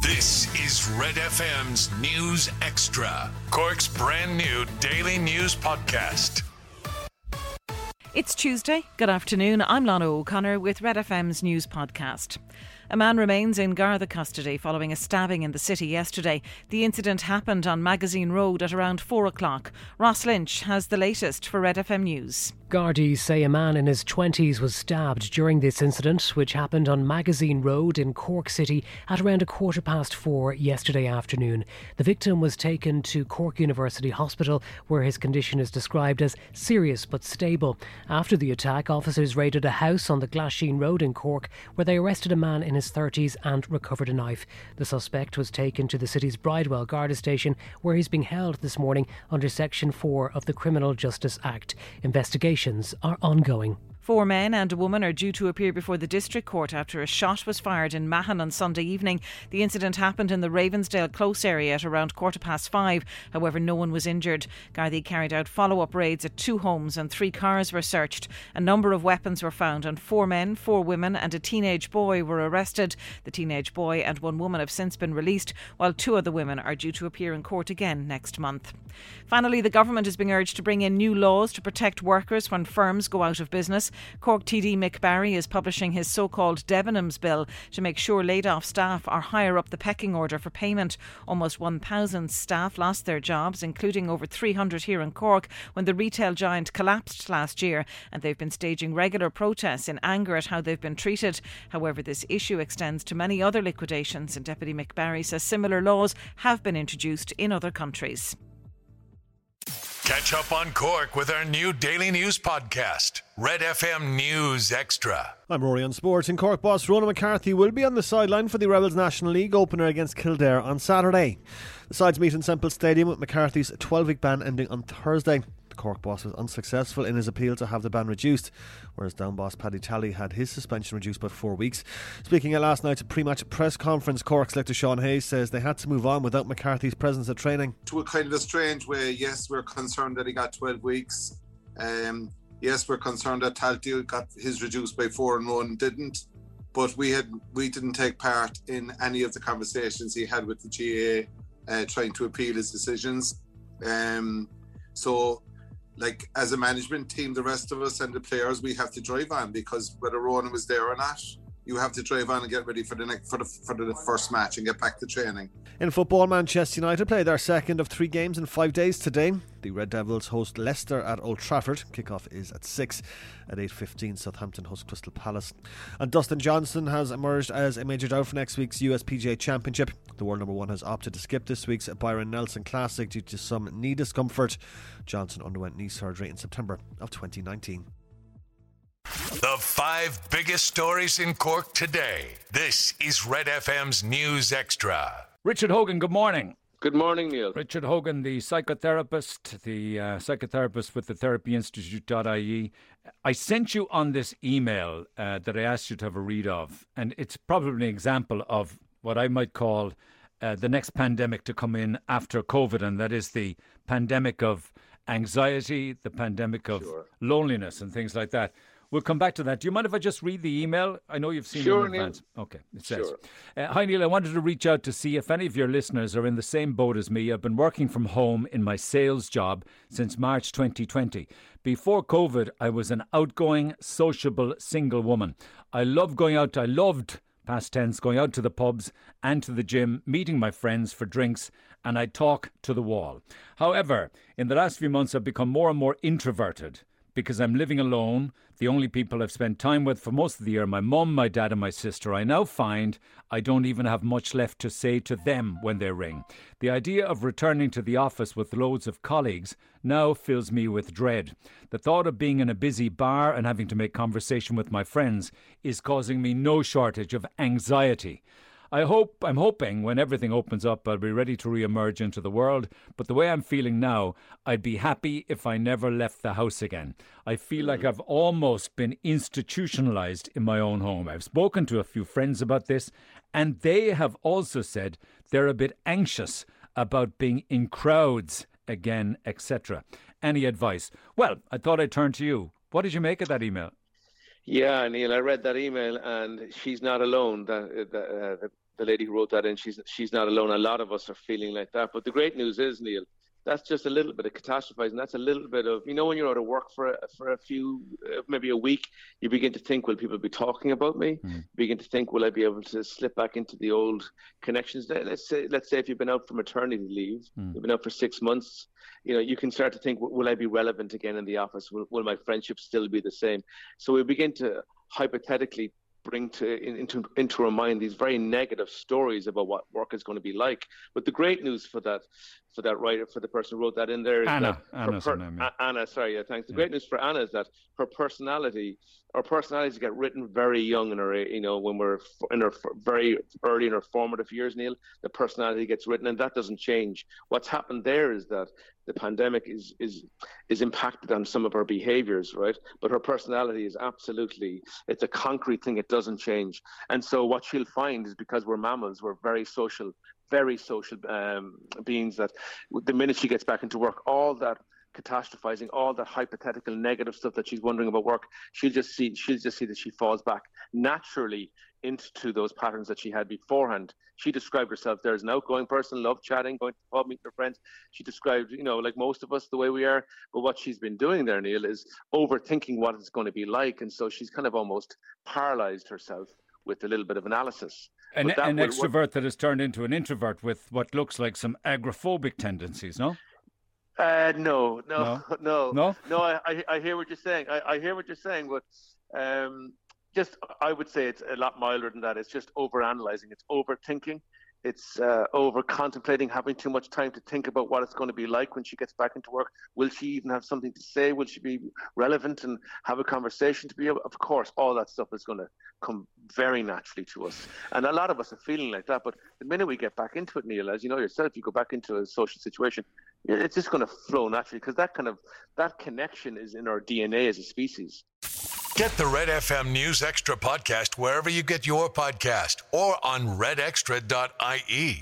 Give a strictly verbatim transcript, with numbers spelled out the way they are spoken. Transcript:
This is Red F M's News Extra, Cork's brand new daily news podcast. It's Tuesday. Good afternoon. I'm Lana O'Connor with Red F M's News Podcast. A man remains in Garda custody following a stabbing in the city yesterday. The incident happened on Magazine Road at around four o'clock. Ross Lynch has the latest for Red F M News. Gardaí say a man in his twenties was stabbed during this incident, which happened on Magazine Road in Cork City at around a quarter past four yesterday afternoon. The victim was taken to Cork University Hospital, where his condition is described as serious but stable. After the attack, officers raided a house on the Glasheen Road in Cork, where they arrested a man in his thirties and recovered a knife. The suspect was taken to the city's Bridewell Garda station, where he's being held this morning under Section four of the Criminal Justice Act. Investigations are ongoing. Four men and a woman are due to appear before the District Court after a shot was fired in Mahon on Sunday evening. The incident happened in the Ravensdale Close area at around quarter past five. However, no one was injured. Gardaí carried out follow-up raids at two homes and three cars were searched. A number of weapons were found and four men, four women and a teenage boy were arrested. The teenage boy and one woman have since been released, while two other women are due to appear in court again next month. Finally, the government is being urged to bring in new laws to protect workers when firms go out of business. Cork T D Mick Barry is publishing his so-called Debenhams bill to make sure laid-off staff are higher up the pecking order for payment. Almost one thousand staff lost their jobs, including over three hundred here in Cork, when the retail giant collapsed last year, and they've been staging regular protests in anger at how they've been treated. However, this issue extends to many other liquidations, and Deputy Mick Barry says similar laws have been introduced in other countries. Catch up on Cork with our new daily news podcast, Red F M News Extra. I'm Rory on Sports. And Cork boss Ronan McCarthy will be on the sideline for the Rebels National League opener against Kildare on Saturday. The sides meet in Semple Stadium with McCarthy's twelve-week ban ending on Thursday. The Cork boss was unsuccessful in his appeal to have the ban reduced, whereas down boss Paddy Talley had his suspension reduced by four weeks. Speaking at last night's pre-match press conference, Cork selector Sean Hayes says they had to move on without McCarthy's presence at training. To a kind of a strange way, yes, we're concerned that he got twelve weeks. Um, yes, we're concerned that Talley got his reduced by four and one didn't. But we had we didn't take part in any of the conversations he had with the G A A uh, trying to appeal his decisions. Um, so, like, as a management team, the rest of us and the players, we have to drive on, because whether Ronan was there or not, you have to drive on and get ready for the next for the for the first match and get back to training. In football, Manchester United play their second of three games in five days today. The Red Devils host Leicester at Old Trafford. Kickoff is at six. At eight fifteen, Southampton host Crystal Palace. And Dustin Johnson has emerged as a major doubt for next week's U S P G A Championship. The world number one has opted to skip this week's Byron Nelson Classic due to some knee discomfort. Johnson underwent knee surgery in September of twenty nineteen. The five biggest stories in Cork today. This is Red F M's News Extra. Richard Hogan, good morning. Good morning, Neil. Richard Hogan, the psychotherapist, the uh, psychotherapist with the therapy institute dot I E. I sent you on this email uh, that I asked you to have a read of, and it's probably an example of what I might call uh, the next pandemic to come in after COVID, and that is the pandemic of anxiety, the pandemic of sure. loneliness and things like that. We'll come back to that. Do you mind if I just read the email? I know you've seen sure, it in advance. Neil. Okay, it says, sure. uh, Hi Neil, I wanted to reach out to see if any of your listeners are in the same boat as me. I've been working from home in my sales job since March twenty twenty. Before COVID, I was an outgoing, sociable, single woman. I love going out, I loved, past tense, going out to the pubs and to the gym, meeting my friends for drinks, and I'd talk to the wall. However, in the last few months, I've become more and more introverted. Because I'm living alone, the only people I've spent time with for most of the year are my mum, my dad and my sister. I now find I don't even have much left to say to them when they ring. The idea of returning to the office with loads of colleagues now fills me with dread. The thought of being in a busy bar and having to make conversation with my friends is causing me no shortage of anxiety. I hope, I'm hoping when everything opens up, I'll be ready to re-emerge into the world. But the way I'm feeling now, I'd be happy if I never left the house again. I feel like I've almost been institutionalized in my own home. I've spoken to a few friends about this, and they have also said they're a bit anxious about being in crowds again, et cetera. Any advice? Well, I thought I'd turn to you. What did you make of that email? Yeah, Neil, I read that email, and she's not alone. The, the, uh, the the lady who wrote that in, she's she's not alone. A lot of us are feeling like that. But the great news is, Neil, that's just a little bit of catastrophizing. That's a little bit of, you know, when you're out of work for a, for a few, uh, maybe a week, you begin to think, will people be talking about me? Mm. You begin to think, will I be able to slip back into the old connections? Let's say, let's say if you've been out for maternity leave, mm. you've been out for six months, you know, you can start to think, will I be relevant again in the office? Will, will my friendships still be the same? So we begin to hypothetically bring to into into our mind these very negative stories about what work is going to be like. But the great news for that for that writer, for the person who wrote that in there, is Anna. that Anna's per, her name, yeah. Anna, sorry, yeah, thanks. The yeah. great news for Anna is that her personality, our personalities get written very young in our, you know, when we're in our very early in our formative years, Neil, the personality gets written, and that doesn't change. What's happened there is that the pandemic is is is impacted on some of her behaviors, right? But her personality is absolutely, it's a concrete thing. It doesn't change. And so what she'll find is, because we're mammals, we're very social, very social um, beings, that the minute she gets back into work, all that catastrophizing, all that hypothetical negative stuff that she's wondering about work, she'll just see she'll just see that she falls back naturally into those patterns that she had beforehand. She described herself there as an outgoing person, loved chatting, going to the pub, meeting her friends. She described, you know, like most of us, the way we are. But what she's been doing there, Neil, is overthinking what it's going to be like. And so she's kind of almost paralyzed herself with a little bit of analysis. An, an will, extrovert what, that has turned into an introvert with what looks like some agoraphobic tendencies, no? Uh, no, no, no, no, no. no I, I, I hear what you're saying. I, I hear what you're saying, but um, just I would say it's a lot milder than that. It's just overanalyzing. It's overthinking. It's uh, over contemplating, having too much time to think about what it's going to be like when she gets back into work. Will she even have something to say? Will she be relevant and have a conversation to be able? Of course, all that stuff is going to come very naturally to us. And a lot of us are feeling like that. But the minute we get back into it, Neil, as you know yourself, you go back into a social situation, it's just going to flow naturally, because that kind of, that connection is in our D N A as a species. Get the Red F M News Extra podcast wherever you get your podcast, or on red extra dot I E.